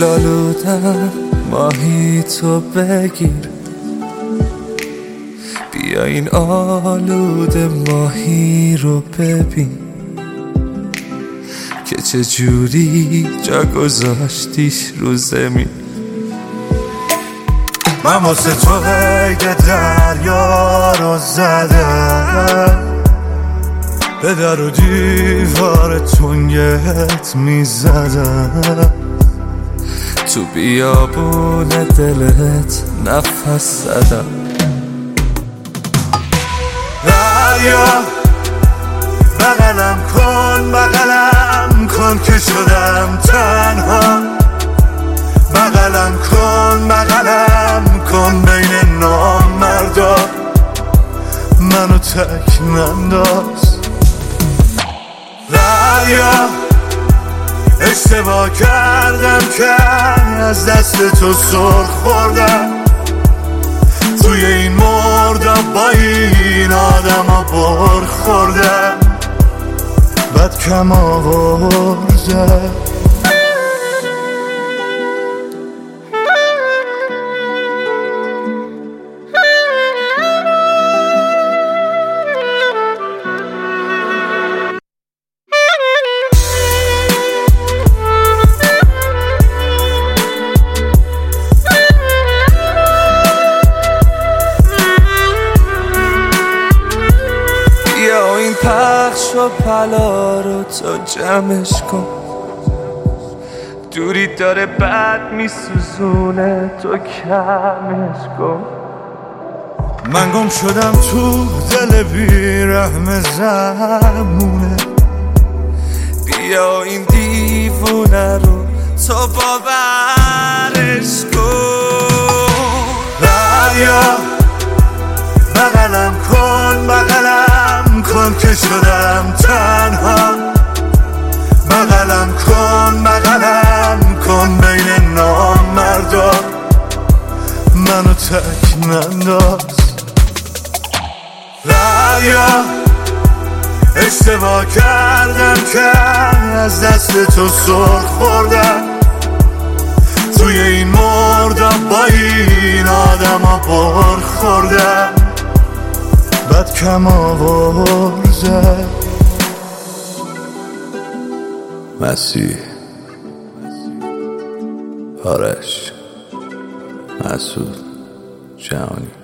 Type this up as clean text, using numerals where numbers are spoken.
دلالودم ماهی تو بگیر، بیا این آلوده ماهی رو ببین که چجوری جا گذاشتیش رو زمین. من واسه تو قید دریا رو زدم، به در و دیوار تنگت میزدم، تو بیابون دلت نفس زدم. دریا بغلم کن که شدم تنها، بغلم کن بین نامردا، منو تک ننداز. دریا اشتباه کردم که از دست تو سر خوردم، توی این مردم با این آدم ها بر خوردم، بد کم آوردم. این پخش و پلا رو تو جمعش کن، دوری داره بد میسوزونه تو کمش کن. من گم شدم تو دل بیرحم زمونه، بیا این دیوونه رو تو باورش کن. دریا بغلم کن که شدم تنها، بغلم کن بین نامردا، منو تک ننداز. دریا اشتباه کردم که از دست تو سر خوردم، توی این مردم با این آدم ها بر خوردم، بد کم آورده. مسیح، آرش، مسعود، جهانی.